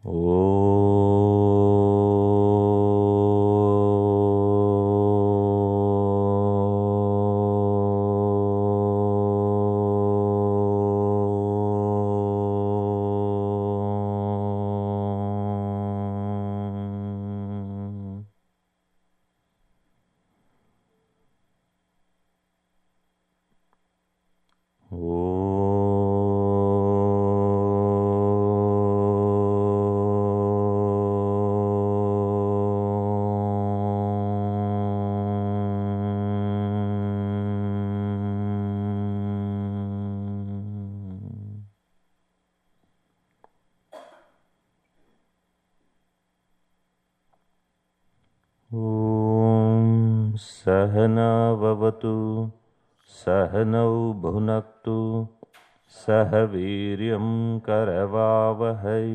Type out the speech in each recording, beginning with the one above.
Oh. ॐ सहना भवतु सहनौ भुनक्तु सह वीर्यं करवावहै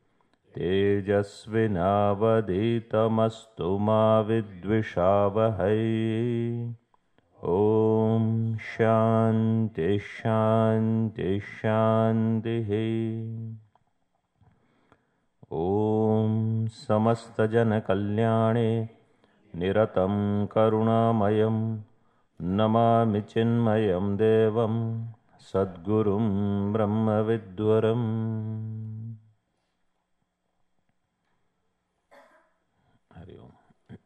तेजस्विनावधीतमस्तु मा विद्विषावहै ॐ शान्ति शान्ति शान्तिः ॐ समस्तजनकल्याणे निरतं करुणामयं नमामि चिन्मयं देवं सद्गुरुं ब्रह्मविद्वरम् हरि ओम।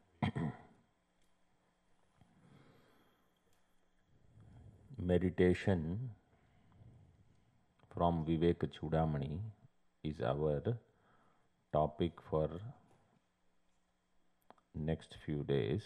Meditation from Vivek Chudamani is our topic for next few days.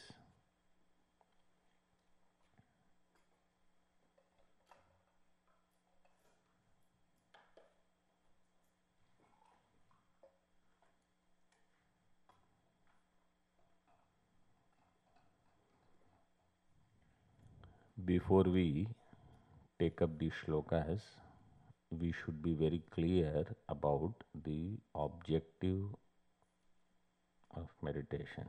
Before we take up the shlokas, we should be very clear about the objective of meditation.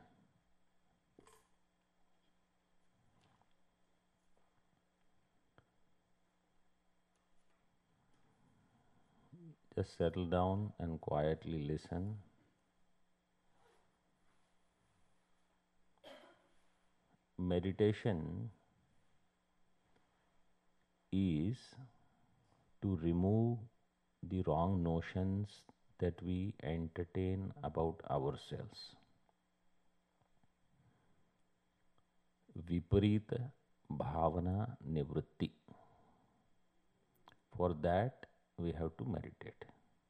Just settle down and quietly listen. Meditation is to remove the wrong notions that we entertain about ourselves. Viparita Bhavana Nivritti. For that, we have to meditate.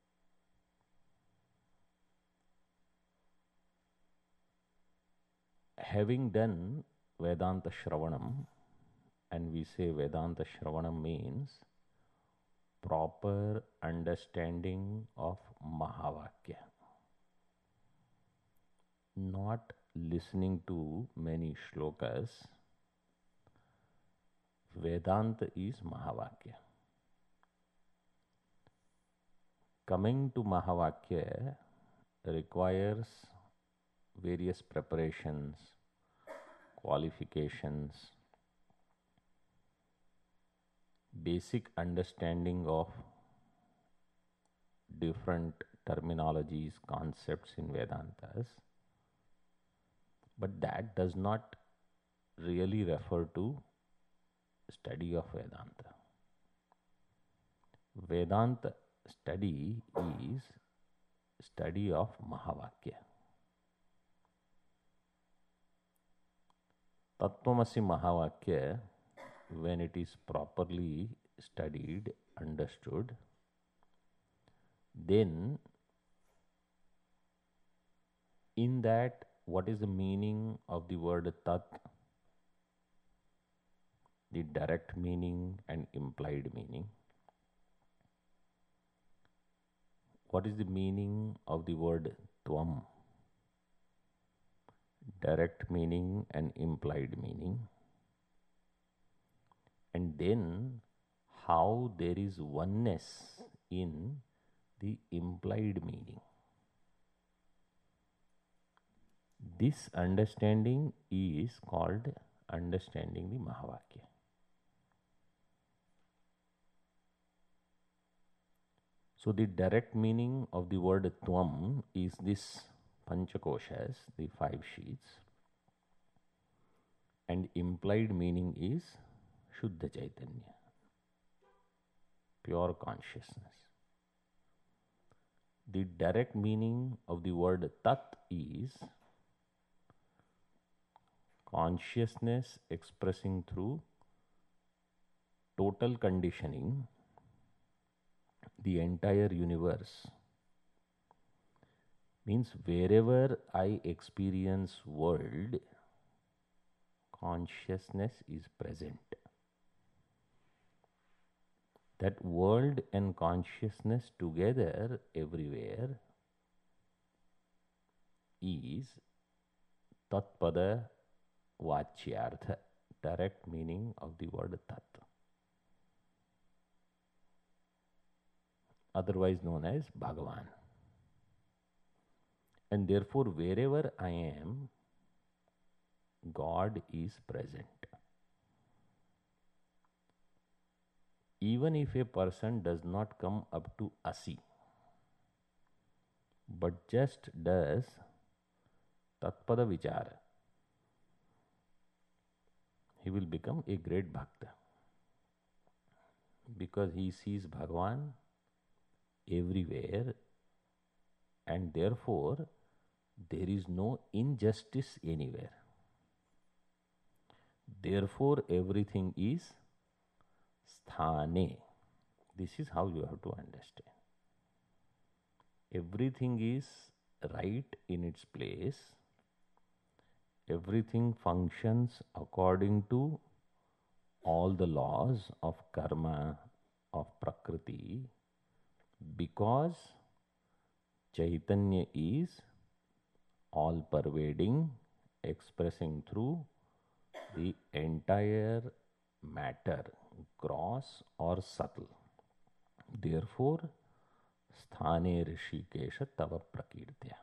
Having done Vedanta Shravanam, and we say Vedanta Shravanam means proper understanding of Mahavakya, not listening to many shlokas. Vedanta is Mahavakya. Coming to Mahavakya requires various preparations, qualifications, basic understanding of different terminologies, concepts in Vedantas, but that does not really refer to study of Vedanta. Vedanta study is study of Mahavakya. Tattvamasi Mahavakya, when it is properly studied, understood, then in that, what is the meaning of the word Tat? The direct meaning and implied meaning. What is the meaning of the word Tvam? Direct meaning and implied meaning. And then how there is oneness in the implied meaning. This understanding is called understanding the Mahavakya. So the direct meaning of the word Tvam is this Panchakoshas, the 5 sheets, and implied meaning is Shuddha Chaitanya, pure consciousness. The direct meaning of the word Tat is consciousness expressing through total conditioning the entire universe. Means wherever I experience world, consciousness is present. That world and consciousness together everywhere is Tatpada Vachyartha, direct meaning of the word Tat, otherwise known as Bhagavan. And therefore, wherever I am, God is present. Even if a person does not come up to Asi, but just does Tatpada Vichara, he will become a great Bhakta, because he sees Bhagavan everywhere, and therefore there is no injustice anywhere. Therefore everything is sthane. This is how you have to understand. Everything is right in its place. Everything functions according to all the laws of karma, of prakriti, because Chaitanya is all pervading, expressing through the entire matter, gross or subtle. Therefore, sthane rishikesha tava prakirtya.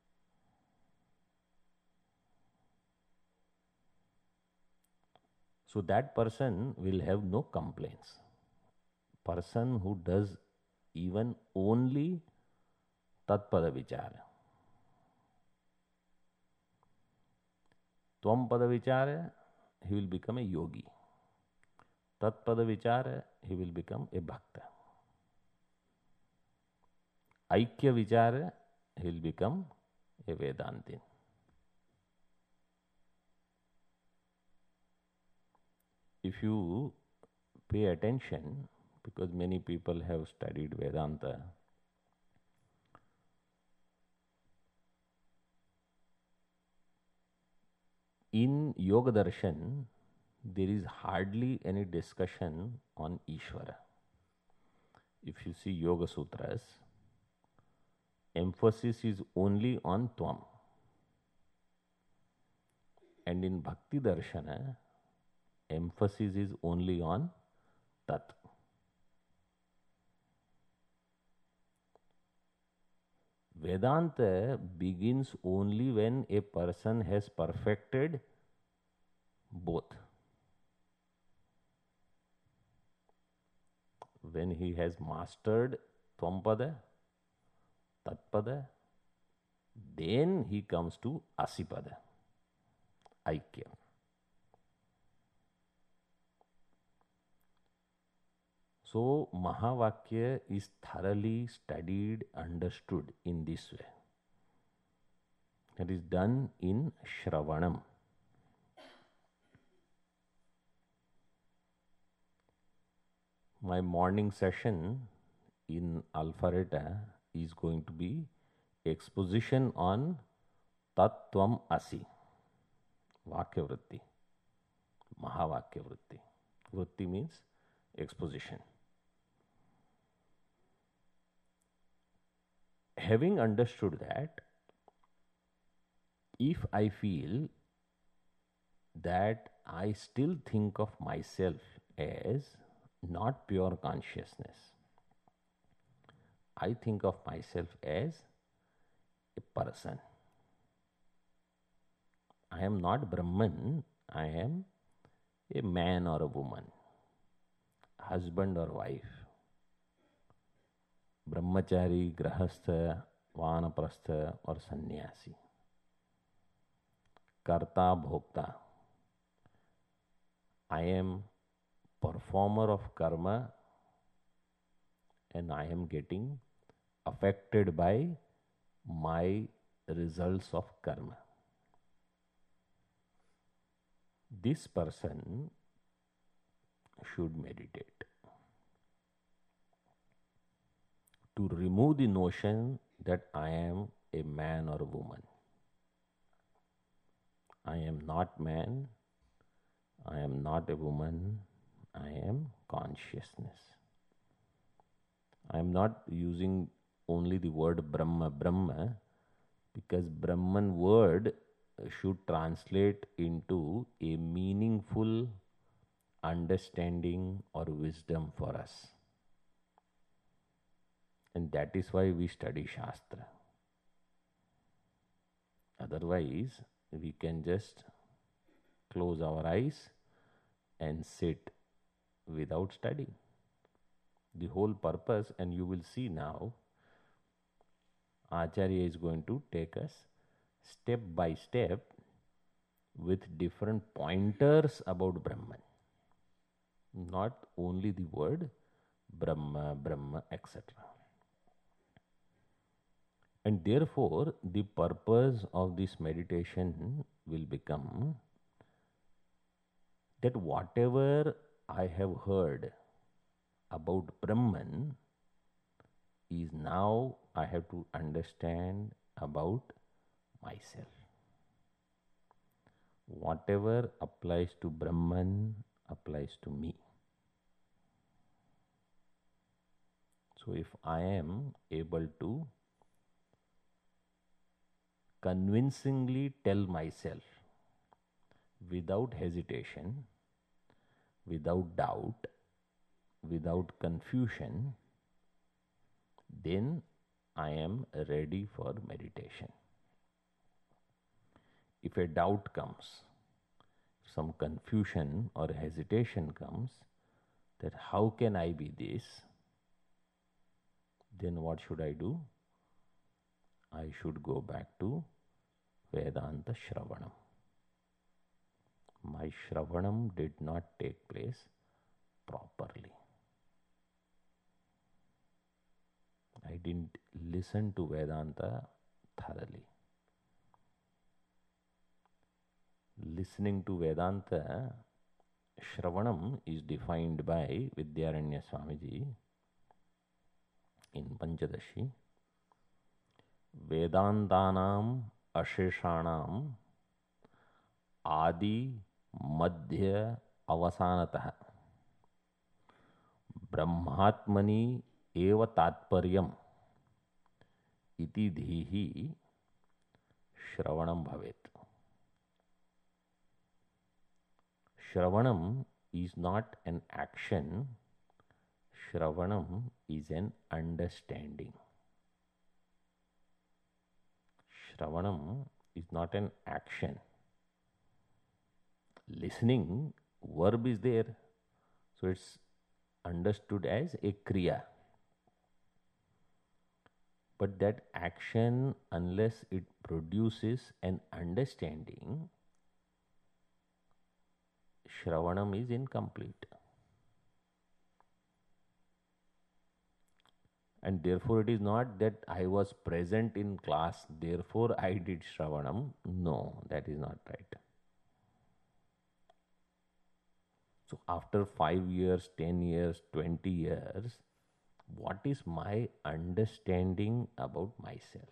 So that person will have no complaints. Person who does even only Tatpada Vichara, Tvam-pada Vichara, he will become a yogi. Tat-pada Vichara, he will become a Bhakta. Aikya Vichara, he will become a Vedantin. If you pay attention, because many people have studied Vedanta, in Yoga Darshan, there is hardly any discussion on Ishvara. If you see Yoga Sutras, emphasis is only on Tvam. And in Bhakti Darshana, emphasis is only on Tat. Vedanta begins only when a person has perfected both. When he has mastered Tvampada, Tatpada, then he comes to Asipada, Aikya. So, Mahavakya is thoroughly studied, understood in this way. It is done in Shravanam. My morning session in Alpharetta is going to be exposition on Tattvam Asi, Vakya Vritti, Mahavakya Vritti. Vritti means exposition. Having understood that, if I feel that I still think of myself as not pure consciousness, I think of myself as a person. I am not Brahman, I am a man or a woman, husband or wife. Brahman brahmachari, grahastha, vanaprastha or sannyasi. Karta, bhokta. I am performer of karma and I am getting affected by my results of karma. This person should meditate to remove the notion that I am a man or a woman. I am not man, I am not a woman, I am consciousness. I am not using only the word Brahma, because Brahman word should translate into a meaningful understanding or wisdom for us. And that is why we study Shastra. Otherwise, we can just close our eyes and sit without studying. The whole purpose, and you will see now, Acharya is going to take us step by step with different pointers about Brahman. Not only the word Brahma, etc. And therefore, the purpose of this meditation will become that whatever I have heard about Brahman is now I have to understand about myself. Whatever applies to Brahman applies to me. So if I am able to convincingly tell myself without hesitation, without doubt, without confusion, then I am ready for meditation. If a doubt comes, some confusion or hesitation comes, that how can I be this? Then what should I do? I should go back to Vedanta Shravanam. My Shravanam did not take place properly. I didn't listen to Vedanta thoroughly. Listening to Vedanta, Shravanam is defined by Vidyaranya Swamiji in Panchadashi. Vedantanam Asheshanam Adi Madhya Avasanatah Brahmatmani Eva Tatparyam Iti Dhihi Shravanam Bhavet. Shravanam is not an action, Shravanam is an understanding. Shravanam is not an action. Listening, verb is there, so it's understood as a kriya. But that action, unless it produces an understanding, Shravanam is incomplete. And therefore it is not that I was present in class, therefore I did Shravanam. No, that is not right. So after 5 years, 10 years, 20 years, what is my understanding about myself?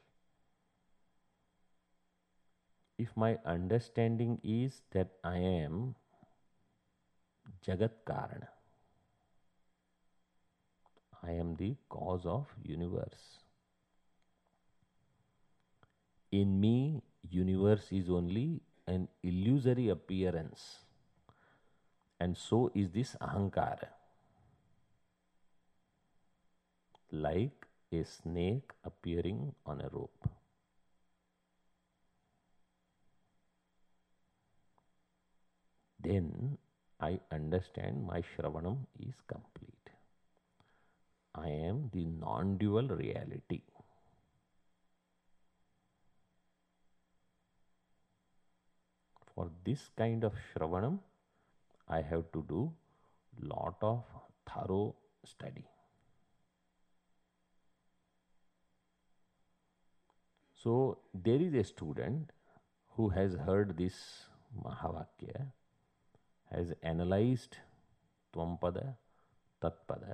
If my understanding is that I am Jagat Karana, I am the cause of universe. In me, universe is only an illusory appearance. And so is this ahankara. Like a snake appearing on a rope. Then I understand my Shravanam is complete. I am the non-dual reality. For this kind of Shravanam, I have to do lot of thorough study. So there is a student who has heard this Mahavakya, has analyzed Tvampada, Tatpada,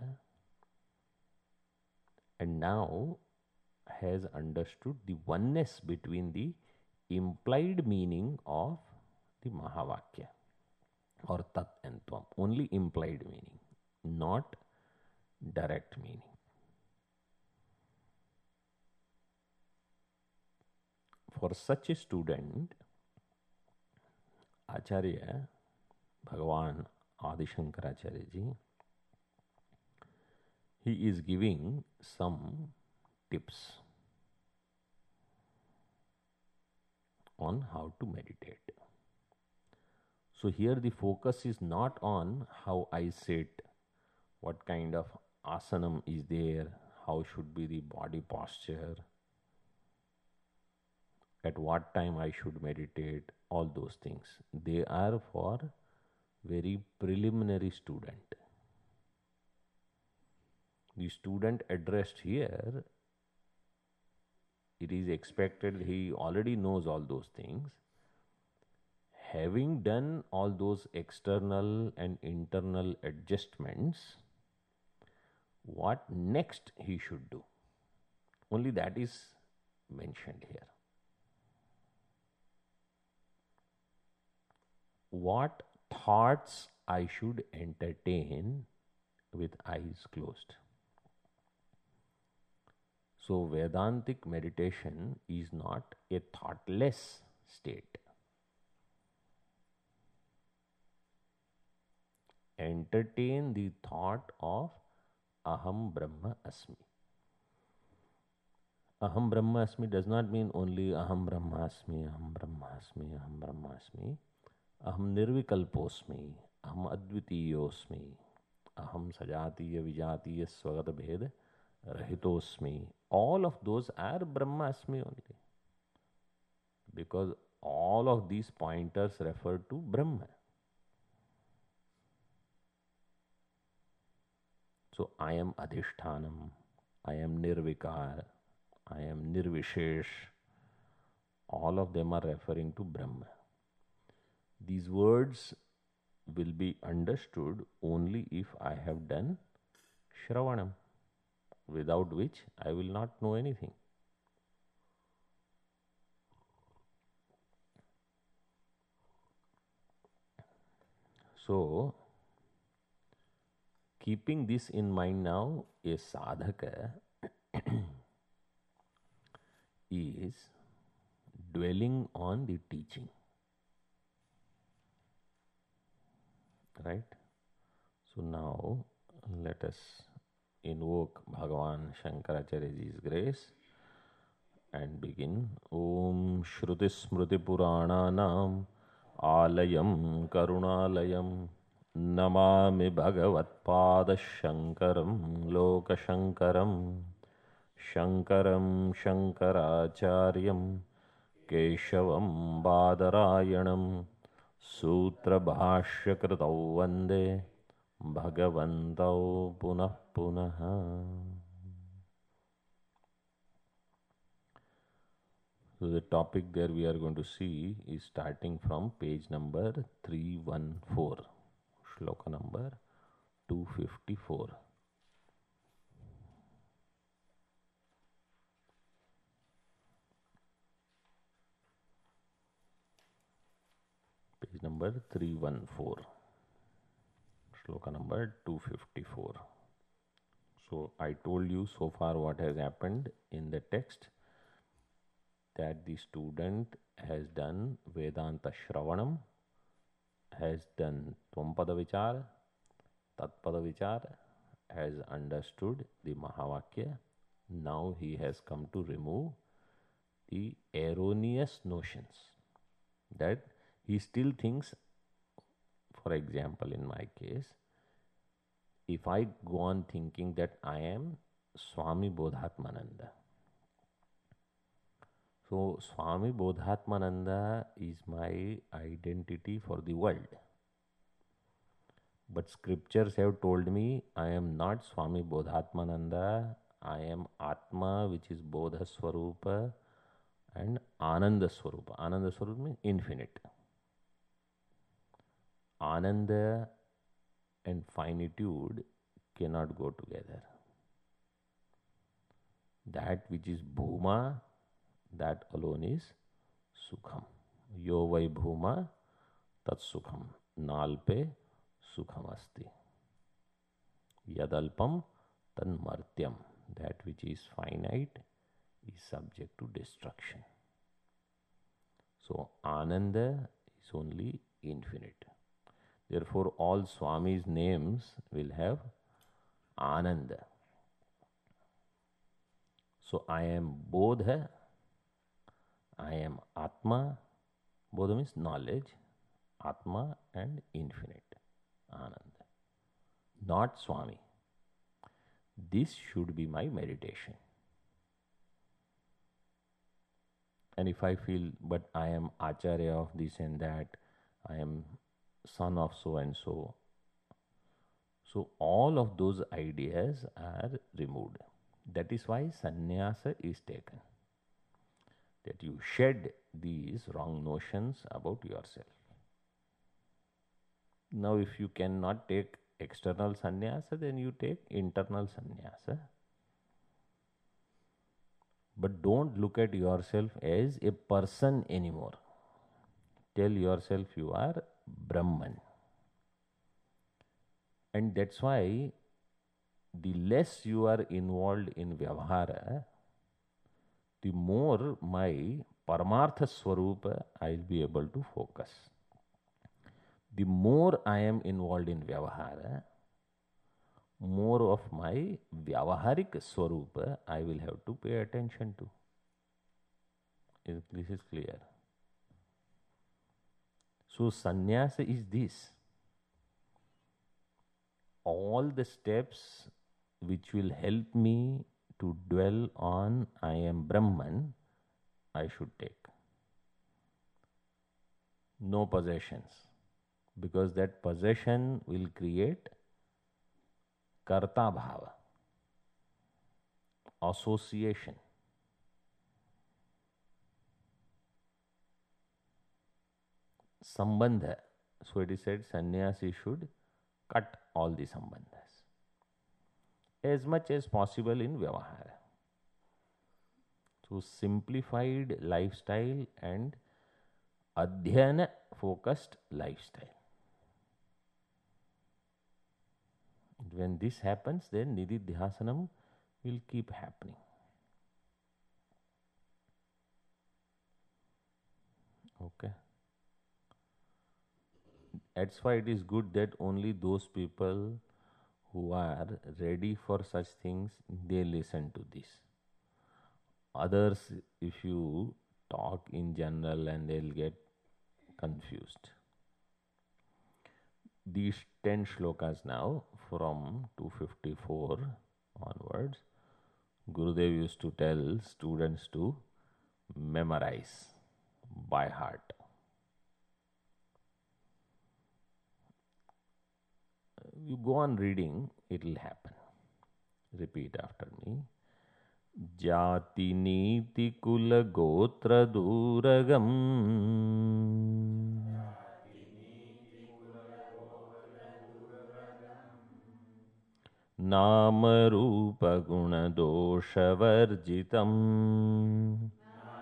and now has understood the oneness between the implied meaning of the Mahavakya or Tat and Tvam. Only implied meaning, not direct meaning. For such a student, Acharya, Bhagavan Adi Shankaracharya ji, he is giving some tips on how to meditate. So here the focus is not on how I sit, what kind of asanam is there, how should be the body posture, at what time I should meditate, all those things. They are for very preliminary student. The student addressed here, it is expected he already knows all those things. Having done all those external and internal adjustments, what next he should do? Only that is mentioned here. What thoughts I should entertain with eyes closed. So Vedantic meditation is not a thoughtless state. Entertain the thought of Aham Brahma Asmi. Aham Brahma Asmi does not mean only Aham Brahma Asmi, Aham Brahma Asmi, Aham Brahma Asmi. Aham Nirvikalposmi, Aham Advitiyosmi, Aham Sajatiya Vijatiya Swagata Bhed Rahitosmi. All of those are Brahma Asmi only. Because all of these pointers refer to Brahma. So I am Adhishthanam, I am Nirvikar, I am Nirvishesh. All of them are referring to Brahma. These words will be understood only if I have done Shravanam, without which I will not know anything. So, keeping this in mind now, a sadhaka is dwelling on the teaching. Right? So now let us invoke Bhagavan Shankaracharyaji's grace and begin. Om Shruti Smriti Purananam Alayam Karunalayam Namami Bhagavat Pada Shankaram Loka Shankaram Shankaram Shankaracharyam Keshavam Badarayanam Sutra Bhashya Kritau Vande Bhagavantau Punah Punaha. So the topic there we are going to see is starting from page number 314, shloka number 254. Page number 314, shloka number 254. So I told you so far what has happened in the text, that the student has done Vedanta Shravanam, has done Tvampada Vichar, Tatpada Vichar, has understood the Mahavakya. Now he has come to remove the erroneous notions that he still thinks. For example, in my case, if I go on thinking that I am Swami Bodhatmananda, so Swami Bodhatmananda is my identity for the world. But scriptures have told me I am not Swami Bodhatmananda, I am Atma, which is Bodha Swarupa and Ananda Swarupa. Ananda Swarupa means infinite. Ananda and finitude cannot go together. That which is Bhuma, that alone is Sukham. Yo vai Bhuma tat Sukham. Nalpe Sukham asti. Yadalpam tan martyam. That which is finite is subject to destruction. So Ananda is only infinite. Therefore, all Swami's names will have Ananda. So I am Bodha, I am Atma. Bodha means knowledge, Atma and infinite, Ananda. Not Swami. This should be my meditation. And if I feel, but I am Acharya of this and that, I am son of so and so. So all of those ideas are removed. That is why sannyasa is taken. That you shed these wrong notions about yourself. Now if you cannot take external sannyasa, then you take internal sannyasa. But don't look at yourself as a person anymore. Tell yourself you are Brahman. And that's why the less you are involved in Vyavahara, the more my Paramartha Swarupa I'll be able to focus. The more I am involved in Vyavahara, more of my Vyavaharik Swarupa I will have to pay attention to. This is clear. So sannyasa is this. All the steps which will help me to dwell on I am Brahman, I should take. No possessions, because that possession will create karta bhava, association. Sambandha. So it is said sannyasi should cut all the sambandhas as much as possible in Vyavahara. So simplified lifestyle and adhyana focused lifestyle. When this happens, then nididhyasanam will keep happening. Okay. That's why it is good that only those people who are ready for such things, they listen to this. Others, if you talk in general, and they'll get confused. These 10 shlokas now, from 254 onwards, Gurudev used to tell students to memorize by heart. You go on reading, it will happen. Repeat after me. Jati niti kula gotra duragam Nama rupa guna dosha varjitam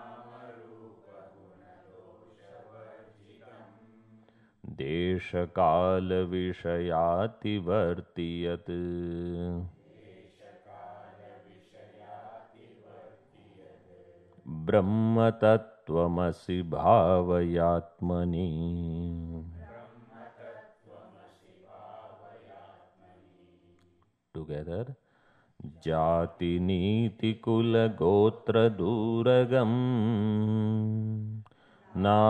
Desha kala vishayati vartiyat Brahma tattvamasi bhavayatmani. Together. Jati niti kula gotra duragam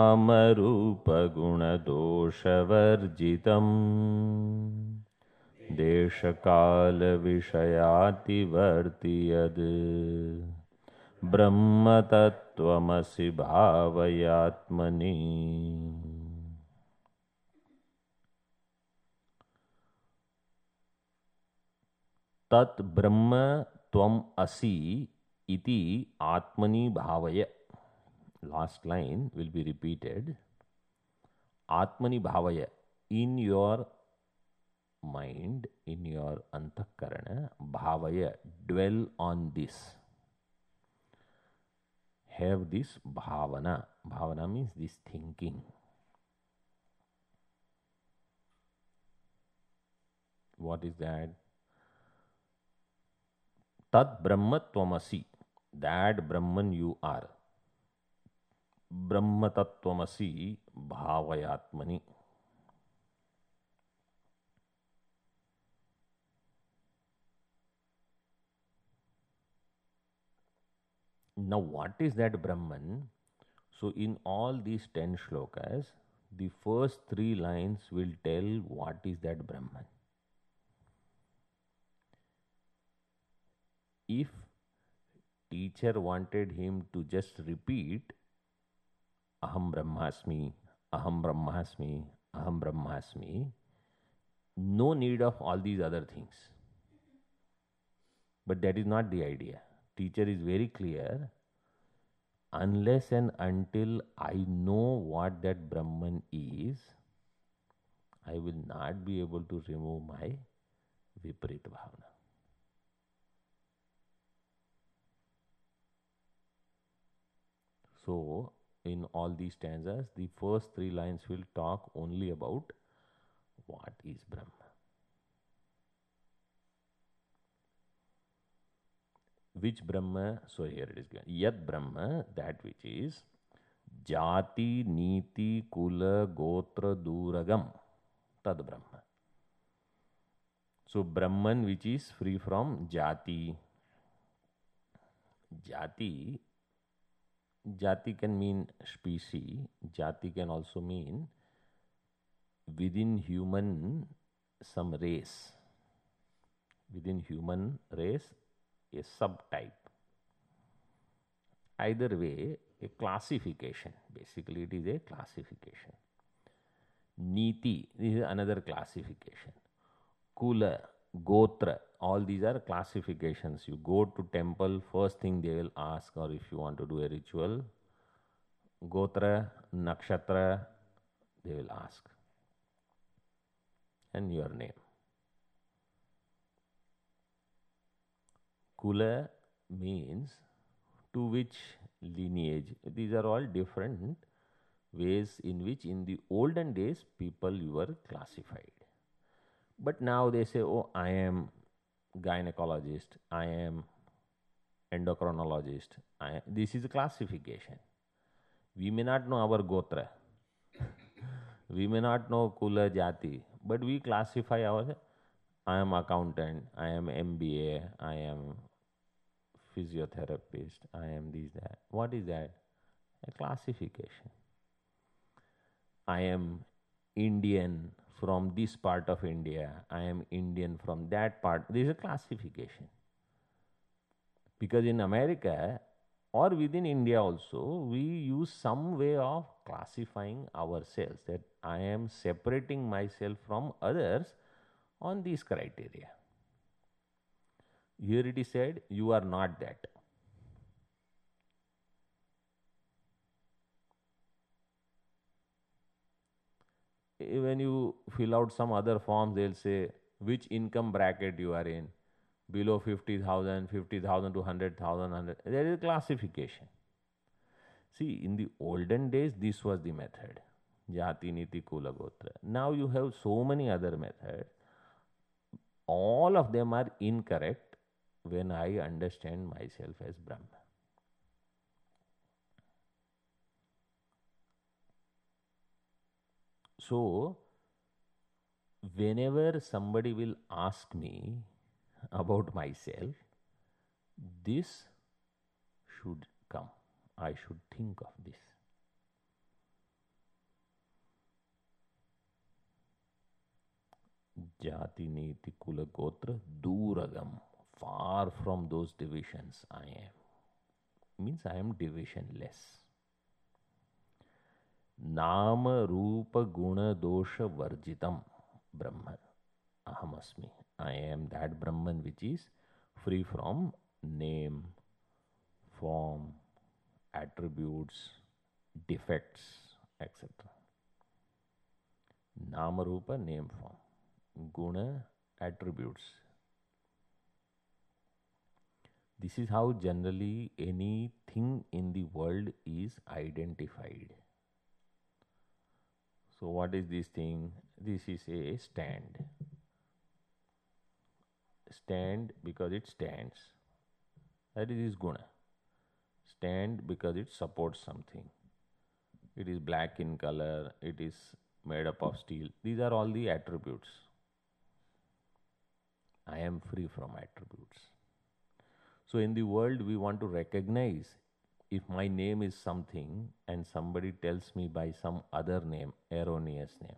Nama rupa guna dosha varjitam देशकाल विषयातिवर्ति यद् ब्रह्म तत्त्वमसि भावयात्मनि. तत् ब्रह्म त्वम असि iti atmani bhavaya. Last line will be repeated. Atmani bhavaya. In your mind, in your antakarana, bhavaya, dwell on this. Have this bhavana. Bhavana means this thinking. What is that? Tat Brahma Tvamasi. That Brahman you are. Brahma Tattvamasi Bhavayatmani. Now, what is that Brahman? So, in all these 10 shlokas, the first 3 lines will tell what is that Brahman. If teacher wanted him to just repeat Aham Brahmasmi, Aham Brahmasmi, Aham Brahmasmi, no need of all these other things. But that is not the idea. Teacher is very clear. Unless and until I know what that Brahman is, I will not be able to remove my Viparita Bhavana. So, in all these stanzas, the first 3 lines will talk only about what is Brahma. Which Brahma? So here it is given. Yad Brahma, that which is Jati, Niti, Kula, Gotra, Duragam. Tad Brahma. So Brahman which is free from Jati. Jati can mean species. Jati can also mean within human some race. Within human race, a subtype. Either way, a classification. Basically, it is a classification. Niti, this is another classification. Kula, Gotra, all these are classifications. You go to temple, first thing they will ask, or if you want to do a ritual, Gotra, Nakshatra, they will ask. And your name. Kula means to which lineage. These are all different ways in which in the olden days people were classified. But now they say, oh, I am gynecologist, I am endocrinologist. This is a classification. We may not know our Gotra. We may not know Kula Jati, but we classify ourselves. I am accountant, I am MBA, I am physiotherapist, I am this, that. What is that? A classification. I am Indian from this part of India, I am Indian from that part. There is a classification. Because in America or within India also, we use some way of classifying ourselves, that I am separating myself from others on these criteria. Here it is said, you are not that. When you fill out some other forms, they'll say which income bracket you are in. Below 50,000, 50,000 to 100,000, there is a classification. See, in the olden days, this was the method. Jati, Niti, Kula, Gotra. Now you have so many other methods. All of them are incorrect when I understand myself as Brahma. So, whenever somebody will ask me about myself, this should come. I should think of this. Jati, Niti, Kula, Gotra, Duragam. Far from those divisions I am. Means I am divisionless. Nama, Rupa, Guna, Dosha, Varjitam. Brahman. Ahamasmi. I am that Brahman which is free from name, form, attributes, defects, etc. Nama, Rupa, name, form. Guna, attributes. This is how generally anything in the world is identified. So what is this thing? This is a stand. Stand because it stands. That is guna. Stand because it supports something. It is black in color. It is made up of steel. These are all the attributes. I am free from attributes. So in the world, we want to recognize if my name is something and somebody tells me by some other name, erroneous name.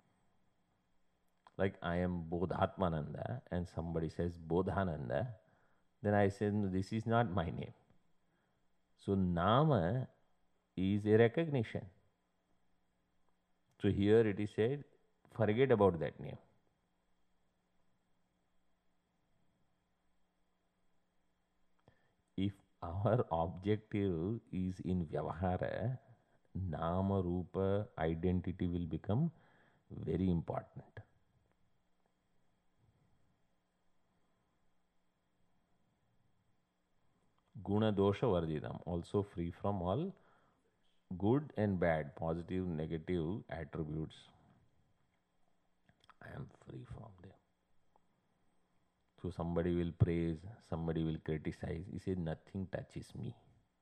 Like I am Bodhatmananda and somebody says Bodhananda, then I say, no, this is not my name. So Nama is a recognition. So here it is said, forget about that name. If our objective is in Vyavahara, Nama, Rupa, identity will become very important. Guna, Dosha, Varjitam, also free from all good and bad, positive, negative attributes. I am free from them. So somebody will praise, somebody will criticize. He says, nothing touches me.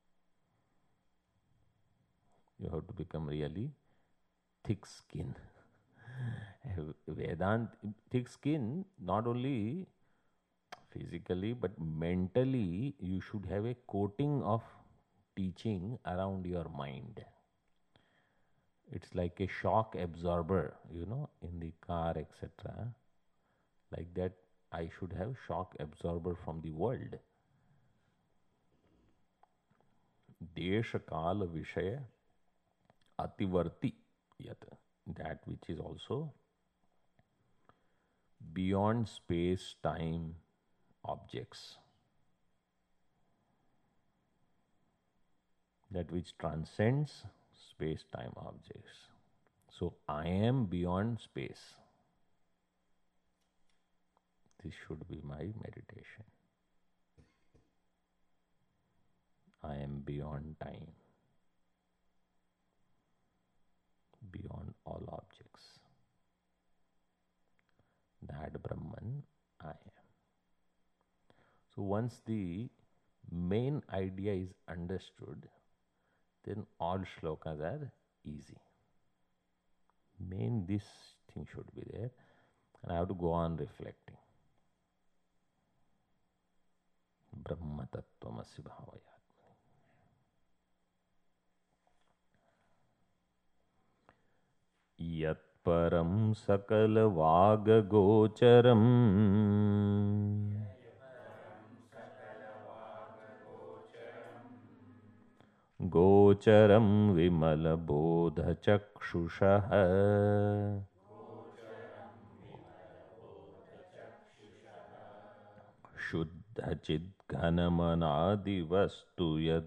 You have to become really thick skin. Vedant, thick skin, not only physically but mentally, you should have a coating of teaching around your mind. It's like a shock absorber, in the car, etc. Like that, I should have shock absorber from the world. Desha Kala Vishaya Ativarti Yat. That which is also beyond space, time, objects. That which transcends space, time, objects. So I am beyond space. This should be my meditation. I am beyond time, beyond all objects. That Brahman I am. So once the main idea is understood, then all shlokas are easy. Main this thing should be there, and I have to go on reflecting. Brahma Tattvamasi Bhavayatmani. Yat param sakala vaga gocharam gocharam vimala bodha chakshushaha shuddha chid ghanamanadi vastu yad.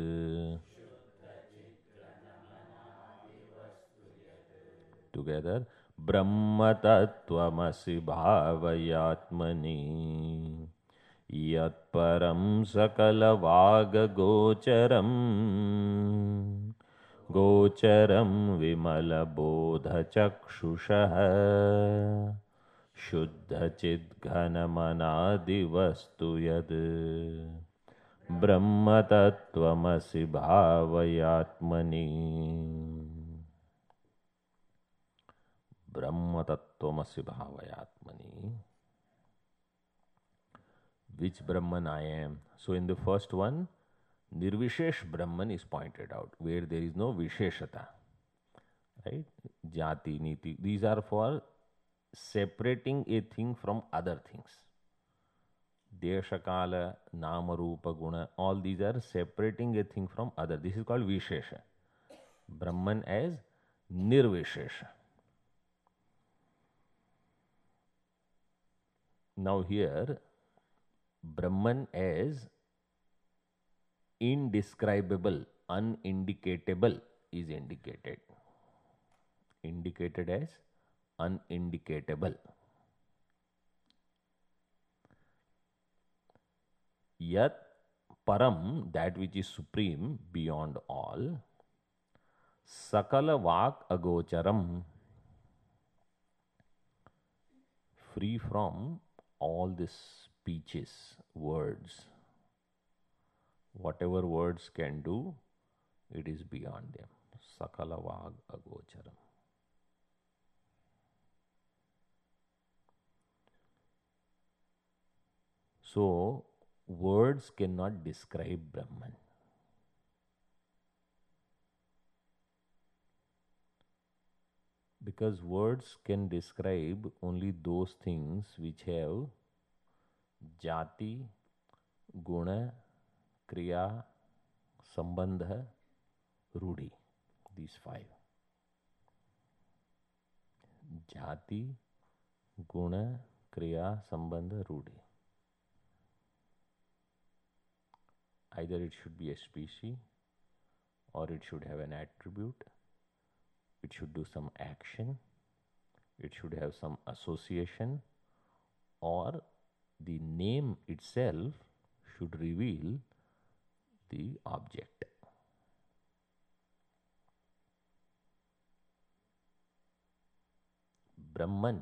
Together, Brahma Tattvamasi Bhavayatmani Yat Param Sakala Vaga Gocharam Gocharam Vimala Bodha Chakshushaha Shuddha Chid Ghanamanadi Vastu Yad. Brahma Tattvamasi Bhavayatmani. Brahma Tattvamasi Bhavayatmani. Which Brahman I am? So in the first one, Nirvishesh Brahman is pointed out, where there is no Visheshata. Right? Jati, Niti. These are for separating a thing from other things. Deshakala, Nama, Rupa, Guna, all these are separating a thing from other. This is called Vishesha. Brahman as Nirvishesha. Now here, Brahman as indescribable, unindicatable is indicated. Indicated as unindicatable. Yat param, that which is supreme beyond all, sakala vak agocharam, free from all these speeches, words. Whatever words can do, it is beyond them. Sakala vak agocharam. So, words cannot describe Brahman. Because words can describe only those things which have jati, guna, kriya, sambandha, rudhi. These five. Jati, guna, kriya, sambandha, rudhi. Either it should be a species or it should have an attribute. It should do some action. It should have some association, or the name itself should reveal the object. Brahman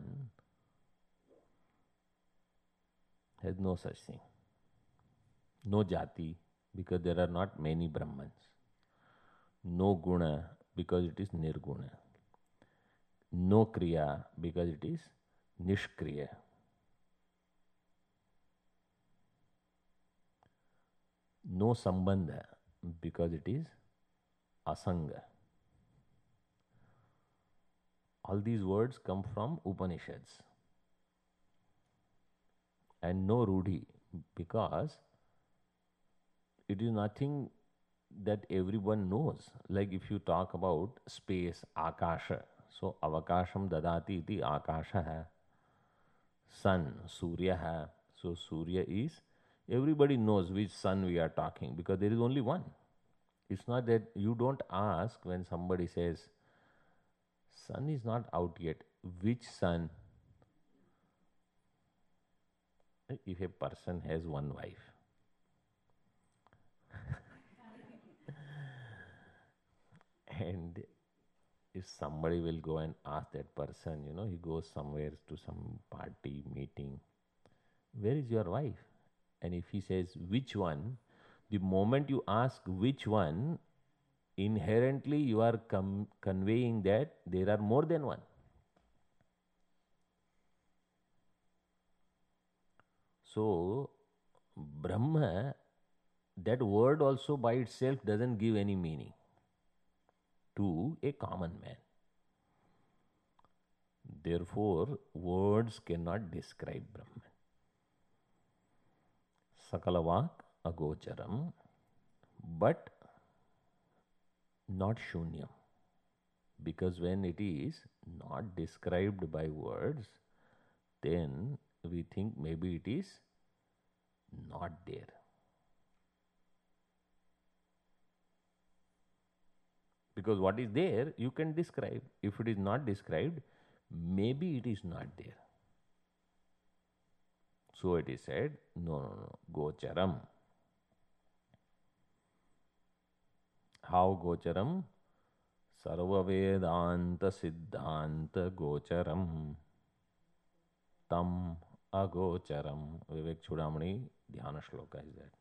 has no such thing. No jati, because there are not many Brahmans. No guna, because it is nirguna. No kriya, because it is nishkriya. No sambandha, because it is asanga. All these words come from Upanishads. And no rudhi, because it is nothing that everyone knows. Like if you talk about space, akasha. So, avakasham dadati iti akasha hai. Sun, surya hai. So, surya is, everybody knows which sun we are talking because there is only one. It's not that you don't ask when somebody says, sun is not out yet. Which sun? If a person has one wife, and if somebody will go and ask that person, he goes somewhere to some party, meeting, where is your wife? And if he says, which one? The moment you ask which one, inherently you are conveying that there are more than one. So, Brahma, that word also by itself doesn't give any meaning to a common man. Therefore, words cannot describe Brahman. Sakalavak agocharam, but not shunyam. Because when it is not described by words, then we think maybe it is not there. Because what is there, you can describe. If it is not described, maybe it is not there. So it is said, no, gocharam. How gocharam? Sarva Vedanta Siddhanta gocharam. Tam agocharam. Vivek Chudamani Dhyana Shloka is that.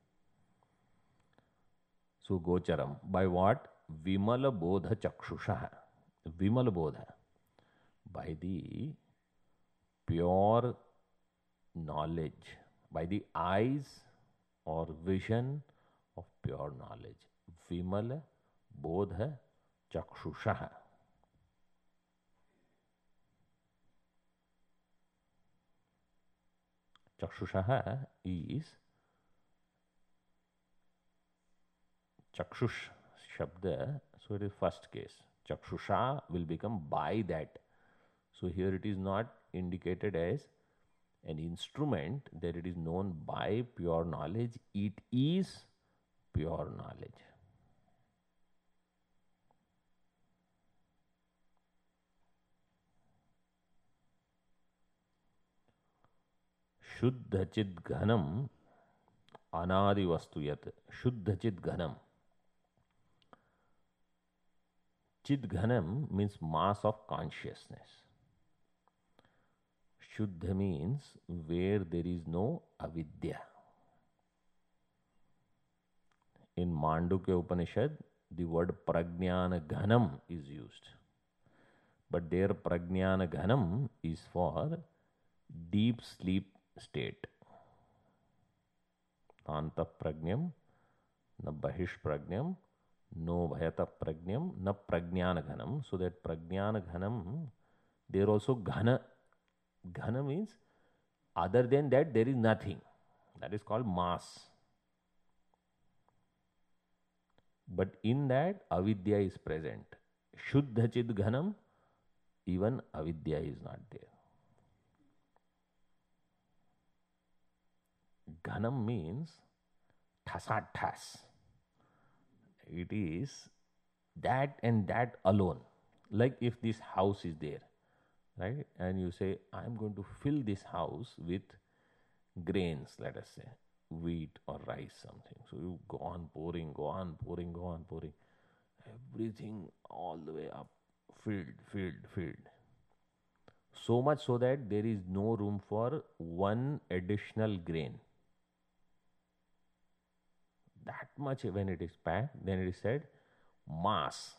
So gocharam. By what? Vimala Bodha Chakshusha. Vimala Bodha. By the pure knowledge, by the eyes or vision of pure knowledge. Vimala Bodha Chakshusha. Chakshushaha is Chakshush Shabda, so it is first case. Chakshusha will become by that. So here it is not indicated as an instrument that it is known by pure knowledge. It is pure knowledge. Shuddha Chid Ghanam Anadi Vastuyat. Shuddha Chid Ghanam. Chid Ghanam means mass of consciousness. Shuddha means where there is no avidya. In Mandukya Upanishad, the word Prajnana Ghanam is used. But there Prajnana Ghanam is for deep sleep state. Anta Prajnam, na Bahish Prajnam, no Bhayata Prajnam, na Prajnana Ghanam. So that Prajnana Ghanam, there also Ghana. Ghana means other than that there is nothing. That is called mass. But in that avidya is present. Shuddha Chid Ghanam, even avidya is not there. Ghanam means thas. It is that and that alone. Like if this house is there, right? And you say, I'm going to fill this house with grains, let us say, wheat or rice, something. So you go on pouring, go on pouring, go on pouring. Everything all the way up, filled. So much so that there is no room for one additional grain. That much when it is packed, then it is said mass.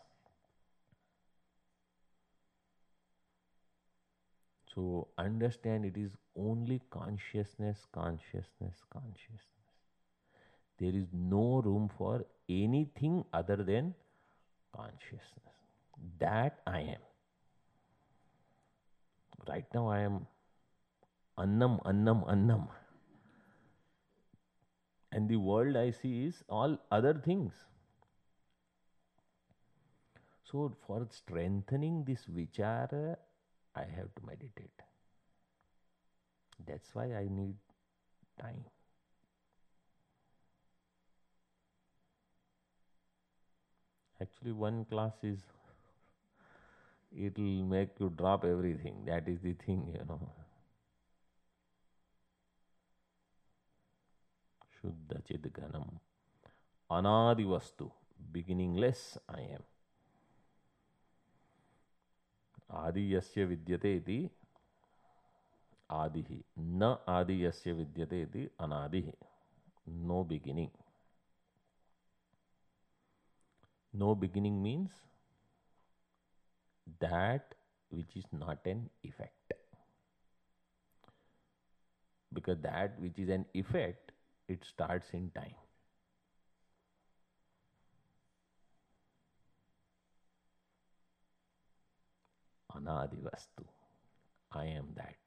So understand it is only consciousness. There is no room for anything other than consciousness. That I am. Right now I am Annam. And the world I see is all other things. So for strengthening this vichara, I have to meditate. That's why I need time. Actually, one class is, it will make you drop everything. That is the thing, Shuddha Chid Ghanam. Anadi Vastu. Beginningless I am. Adi Yasya Vidyate iti Adihi. Na Adi Yasya Vidyate iti Anadihi. No beginning. No beginning means that which is not an effect. Because that which is an effect, it starts in time. Anadi Vastu. I am that.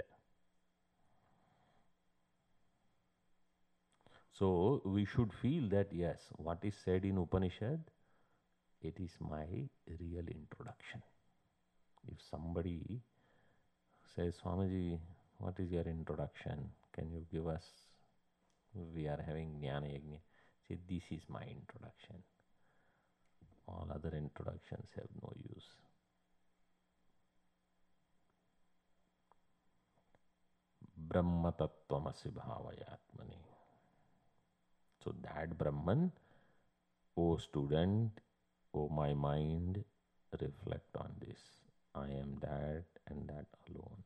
So we should feel that yes, what is said in Upanishad, it is my real introduction. If somebody says, Swamiji, what is your introduction? Can you give us? We are having Jnana Yajna. Say, this is my introduction. All other introductions have no use. Brahma Tattvamasi Bhavayatmani. So that Brahman, O student, O my mind, reflect on this. I am that and that alone.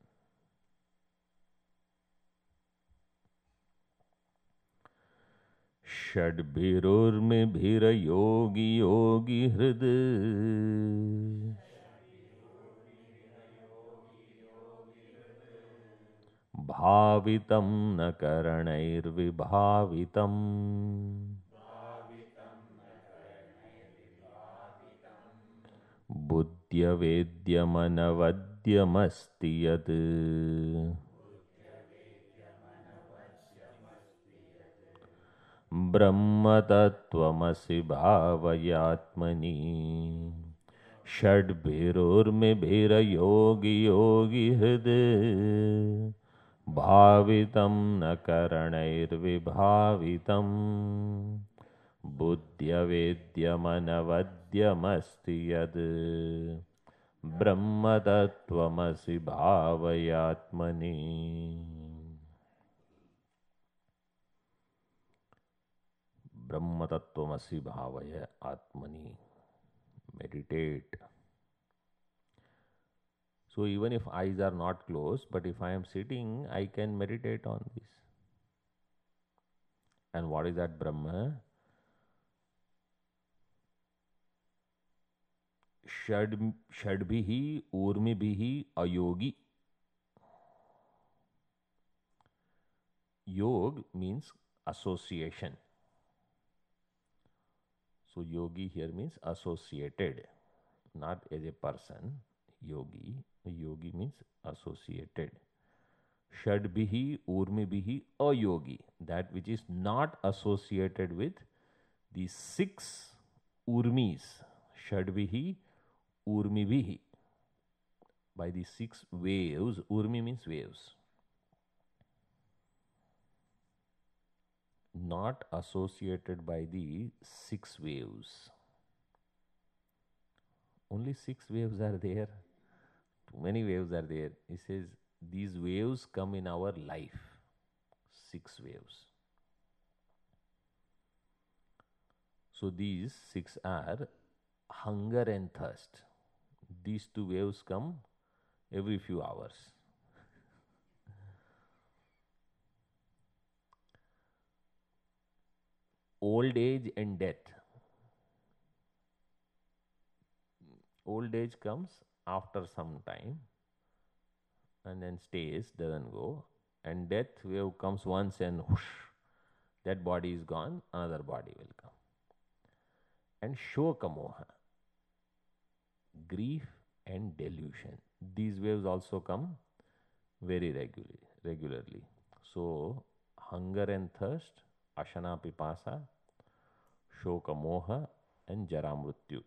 षड्भिरुर्मे भीर योगी योगी हृदय भावितं न करणैर्विभावितं बुद्ध्यवेद्यमनवद्यमस्ति यत् ब्रह्मतत्त्वमसि भावयात्मनि षड्भिरुर्मिभिर्योगी योगी हृदय भावितं न करणैर्विभावितं बुद्ध्यवेद्यमनवद्यमस्ति यद् ब्रह्मतत्त्वमसि भावयात्मनि. Brahmatatvamasi bhavaya atmani. Meditate. So even if eyes are not closed, but if I am sitting, I can meditate on this. And what is that Brahma? Shadbhihi urmibhihi ayogi. Yog means association. So yogi here means associated, not as a person. Yogi. Yogi means associated. Shadbhihi urmibhihi ayogi. That which is not associated with the 6 urmis. Shadbhihi urmibhihi. By the 6 waves. Urmi means waves. Not associated by the 6 waves. Only 6 waves are there. Too many waves are there. He says these waves come in our life. 6 waves. So these 6 are hunger and thirst. These 2 waves come every few hours. Old age and death. Old age comes after some time and then stays, doesn't go. And death wave comes once and whoosh, that body is gone, another body will come. And shoka moha, grief and delusion. These waves also come very regularly. So hunger and thirst, ashana pipasa, shoka moha and jara mrityu.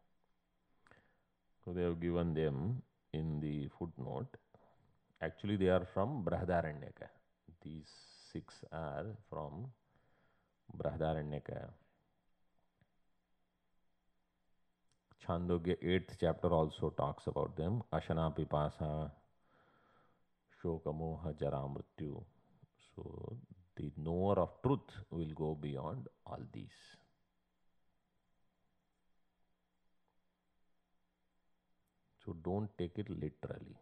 So they have given them in the footnote. Actually they are from Brihadaranyaka. These 6 are from Brihadaranyaka. Chandogya 8th chapter also talks about them. Ashana pipasa, shoka moha jara mrityu. So the knower of truth will go beyond all these. So don't take it literally.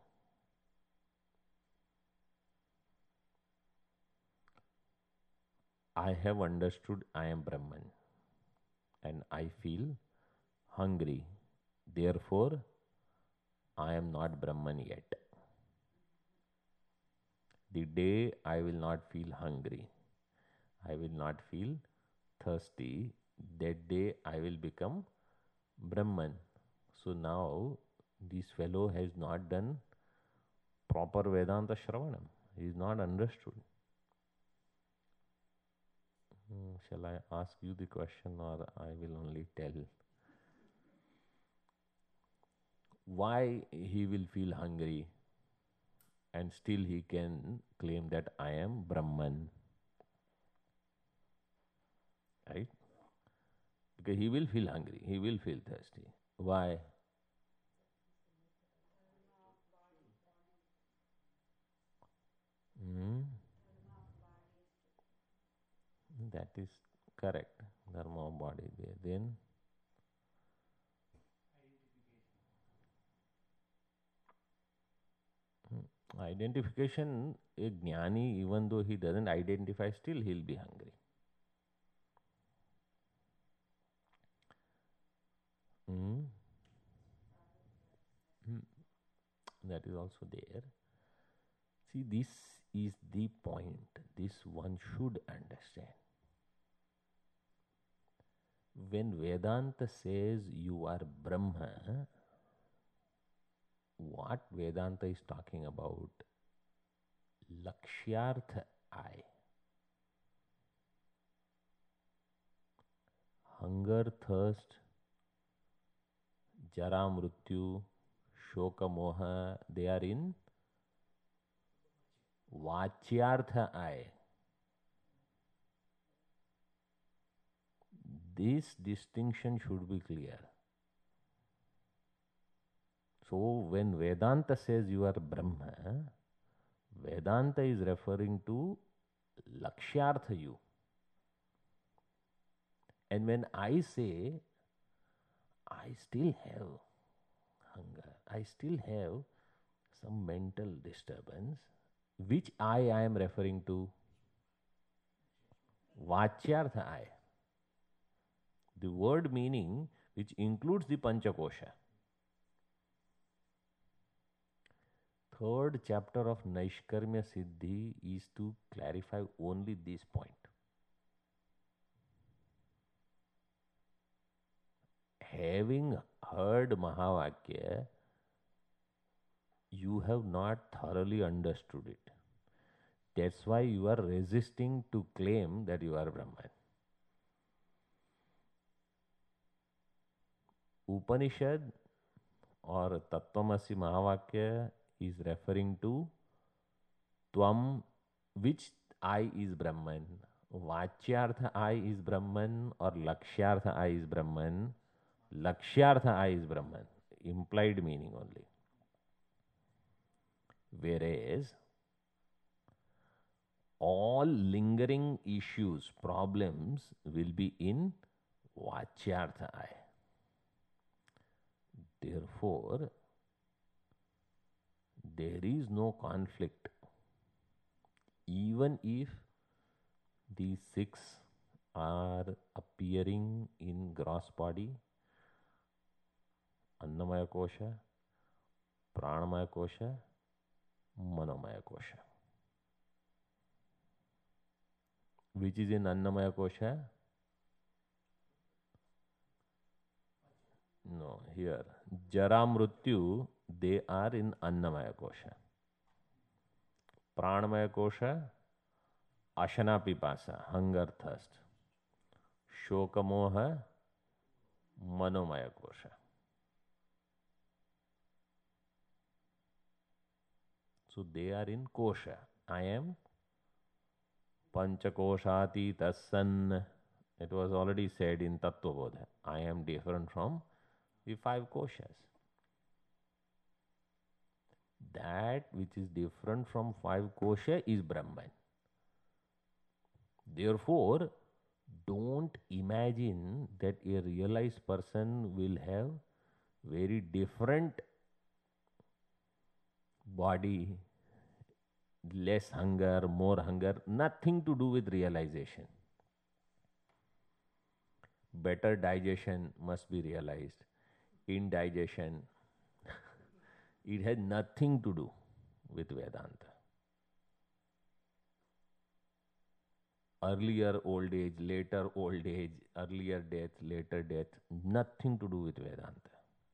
I have understood I am Brahman and I feel hungry. Therefore, I am not Brahman yet. The day I will not feel hungry, I will not feel thirsty, that day I will become Brahman. So now this fellow has not done proper Vedanta Shravanam. He is not understood. Shall I ask you the question or I will only tell? Why he will feel hungry and still he can claim that I am Brahman? Right? Because he will feel hungry, he will feel thirsty. Why? That is correct. Dharma of body there. Then identification, a jnani, even though he doesn't identify, still he'll be hungry. That is also there. See, this is the point. This one should understand. When Vedanta says you are Brahma, what Vedanta is talking about? Lakshyartha I. Hunger, thirst, jara, mrityu, shoka, moha, they are in Vachyartha I. This distinction should be clear. So when Vedanta says you are Brahma, Vedanta is referring to Lakshyartha you. And when I say I still have hunger, I still have some mental disturbance, which I am referring to? Vachyartha I. The word meaning which includes the Panchakosha. Third chapter of Naishkarmya Siddhi is to clarify only this point. Having heard Mahavakya, you have not thoroughly understood it. That's why you are resisting to claim that you are Brahman. Upanishad or Tattvamasi Mahavakya is referring to Tvam, which I is Brahman. Vachyartha I is Brahman or Lakshyartha I is Brahman. Lakshyartha I is Brahman. Implied meaning only. Whereas all lingering issues, problems will be in Vachyartha I. Therefore, there is no conflict. Even if these six are appearing in gross body, Annamaya Kosha, Pranamaya Kosha, Manomaya Kosha. Which is in Annamaya Kosha? No, here. Jara Mrityu, they are in Annamaya Kosha. Pranamaya Kosha, Ashana Pipasa, hunger, thirst. Shoka Moha, Manomaya Kosha. So they are in Kosha. I am Panchakoshati Tassan. It was already said in Tattvabodha. I am different from the five koshas. That which is different from five kosha is Brahman. Therefore, don't imagine that a realized person will have very different body, less hunger, more hunger, nothing to do with realization. Better digestion must be realized. Indigestion, it has nothing to do with Vedanta. Earlier old age, later old age, earlier death, later death, nothing to do with Vedanta.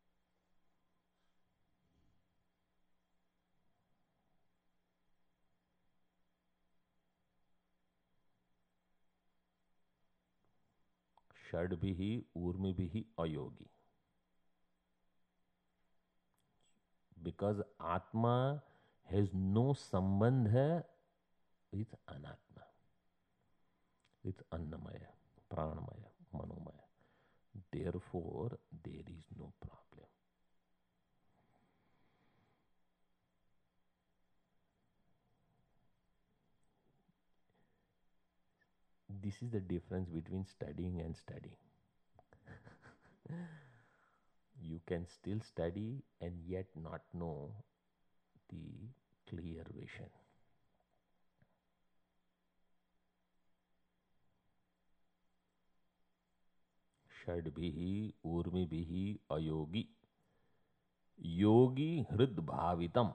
Shadbhihi urmibhihi ayogi. Because Atma has no sambandha with Anatma, with Annamaya, Pranamaya, Manomaya. Therefore, there is no problem. This is the difference between studying and studying. You can still study and yet not know the clear vision. Shadbhihi urmibhihi ayogi. Yogi hrid bhavitam.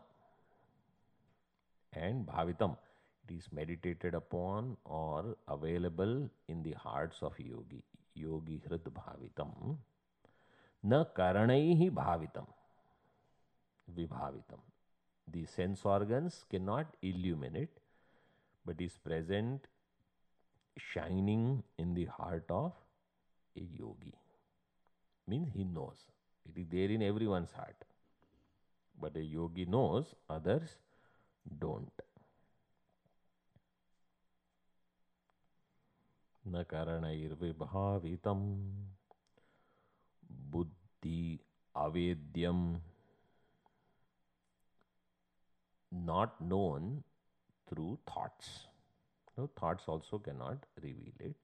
And bhavitam, it is meditated upon or available in the hearts of yogi. Yogi hrid bhavitam. Na karanaihi bhavitam. Vibhavitam. The sense organs cannot illuminate, but is present, shining in the heart of a yogi. Means he knows. It is there in everyone's heart. But a yogi knows, others don't. न कारणैर्विभावितं buddhi avedyam, not known through thoughts. No, thoughts also cannot reveal it.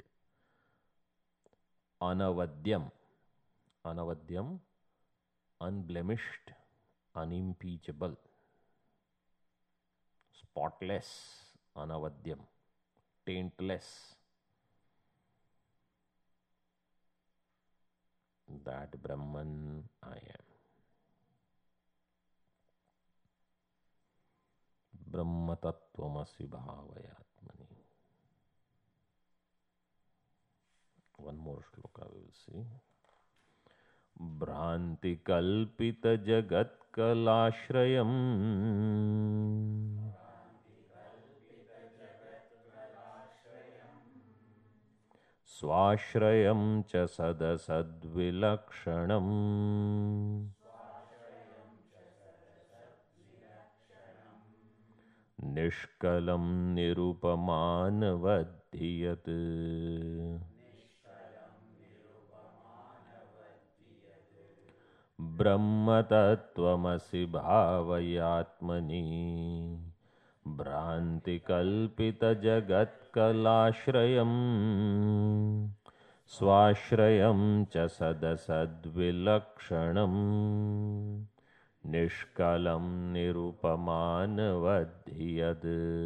Anavadyam. Anavadyam, unblemished, unimpeachable, spotless, anavadyam, taintless. That Brahman I am. Brahma tattvamasi bhavayatmani. One more shloka we will see. Bhranti kalpita jagat kalashrayam swashrayam cha sadasadvilakshanam nishkalam nirupamanavadhiyat. Brahma tattvamasi bhavayatmani Bhranti kalpita jagat kalashrayam swashrayam cha sadasadvilakshanam nishkalam nirupamanavadhiyad.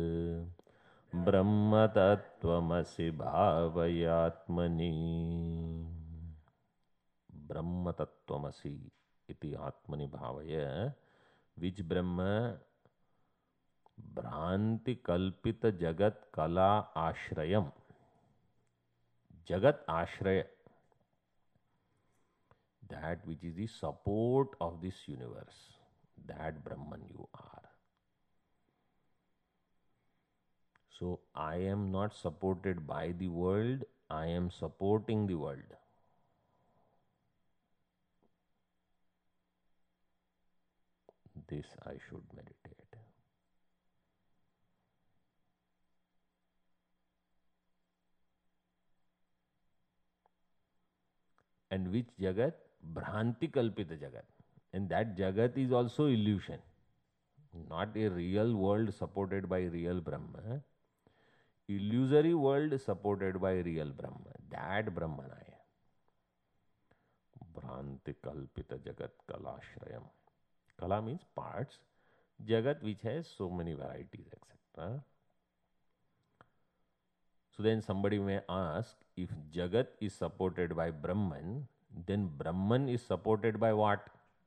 Brahma tattvamasi bhavayatmani. Brahma tattvamasi iti atmani bhavaya. Which Brahma? Bhranti kalpita jagat kala ashrayam. Jagat ashraya. That which is the support of this universe. That Brahman you are. So I am not supported by the world. I am supporting the world. This I should meditate. And which Jagat? Bhranti kalpita Jagat. And that Jagat is also illusion. Not a real world supported by real Brahma. Illusory world supported by real Brahma. That Brahman I am. Bhranti kalpita Jagat kalashrayam. Kala means parts. Jagat which has so many varieties, etc. So then somebody may ask, if Jagat is supported by Brahman, then Brahman is supported by what?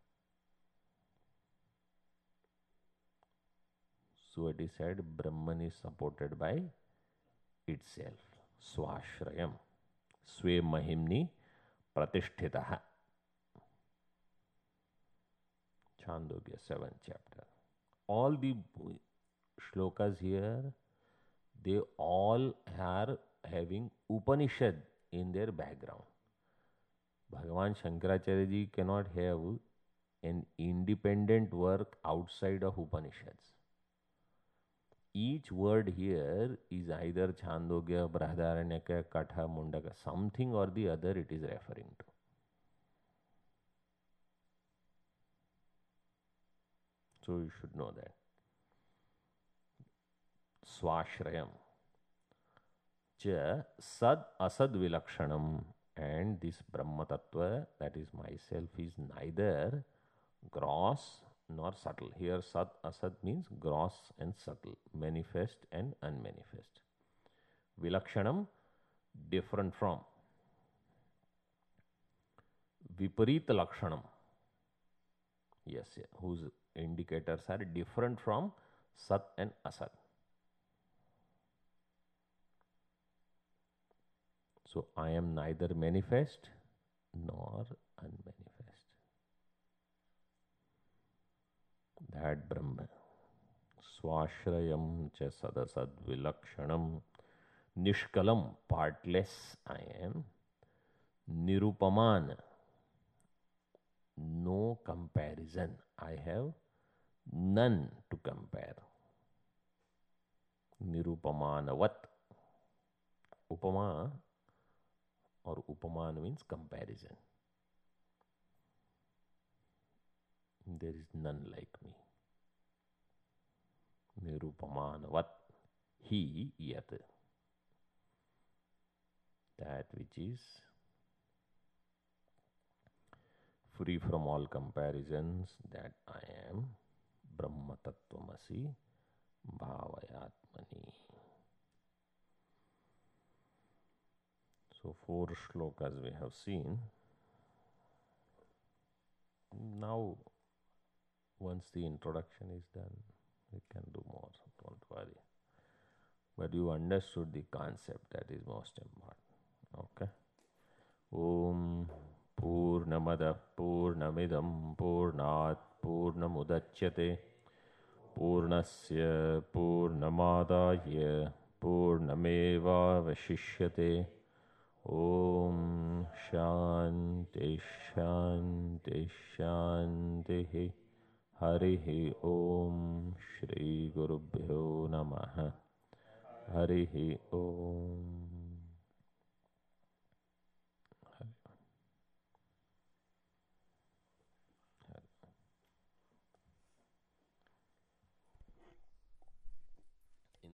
So it is said, Brahman is supported by itself. Swashrayam. Swe mahimni pratisthitaha. Chandogya 7th chapter. All the shlokas here, they all are having Upanishad in their background. Bhagavan Shankaracharya ji cannot have an independent work outside of Upanishads. Each word here is either Chandogya, Brahadaranyaka, Katha, Mundaka, something or the other it is referring to. So you should know that. Swashrayam. Cha sad asad vilakshanam. And this Brahma Tattva, that is myself, is neither gross nor subtle. Here Sat Asat means gross and subtle, manifest and unmanifest. Vilakshanam, different from. Viparita Lakshanam. Yes, whose indicators are different from Sat and Asat. So I am neither manifest nor unmanifest. That Brahma. Swashrayam cha sadasad vilakshanam. Nishkalam, partless I am. Nirupaman, no comparison. I have none to compare. Nirupamanavat. Upama or upaman means comparison. There is none like me. Nirupamanavat. He yat. That which is free from all comparisons, that I am Brahma Tattvamasi Bhavayatmani. So 4 shlokas we have seen. Now, once the introduction is done, we can do more, don't worry. But you understood the concept, that is most important. Okay? Om Purnamada Purnamidam Purnat Purnamudachyate Purnasya Purnamadaya Purnameva Vashishyate. Om Shanti Shanti Shanti. Harihi Om Shri Gurubhyo Namaha. Harihi Om.